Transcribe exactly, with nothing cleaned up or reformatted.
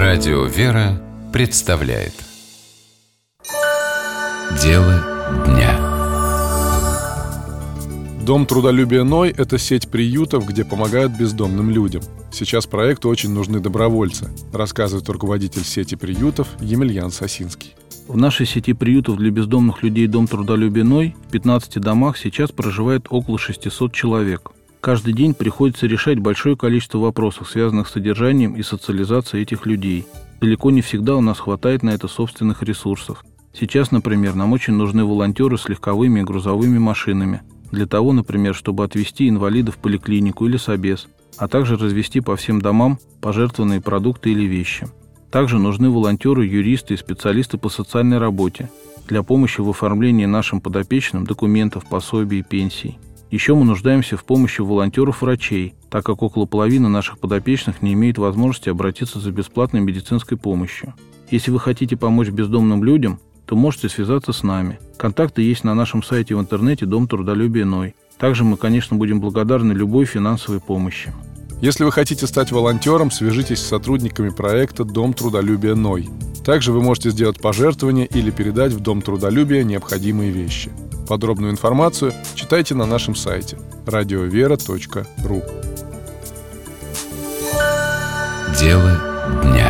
Радио «Вера» представляет Дело дня. Дом трудолюбия Ной – это сеть приютов, где помогают бездомным людям. Сейчас проекту очень нужны добровольцы, рассказывает руководитель сети приютов Емельян Сосинский. В нашей сети приютов для бездомных людей «Дом трудолюбия Ной» в пятнадцати домах сейчас проживает около шестисот человек. Каждый день приходится решать большое количество вопросов, связанных с содержанием и социализацией этих людей. Далеко не всегда у нас хватает на это собственных ресурсов. Сейчас, например, нам очень нужны волонтеры с легковыми и грузовыми машинами. Для того, например, чтобы отвезти инвалидов в поликлинику или собес, а также развезти по всем домам пожертвованные продукты или вещи. Также нужны волонтеры, юристы и специалисты по социальной работе для помощи в оформлении нашим подопечным документов, пособий и пенсий. Еще мы нуждаемся в помощи волонтеров-врачей, так как около половины наших подопечных не имеет возможности обратиться за бесплатной медицинской помощью. Если вы хотите помочь бездомным людям, то можете связаться с нами. Контакты есть на нашем сайте в интернете «Дом трудолюбия Ной». Также мы, конечно, будем благодарны любой финансовой помощи. Если вы хотите стать волонтером, свяжитесь с сотрудниками проекта «Дом трудолюбия Ной». Также вы можете сделать пожертвование или передать в Дом трудолюбия необходимые вещи. Подробную информацию читайте на нашем сайте радиовера точка ру. Дело дня.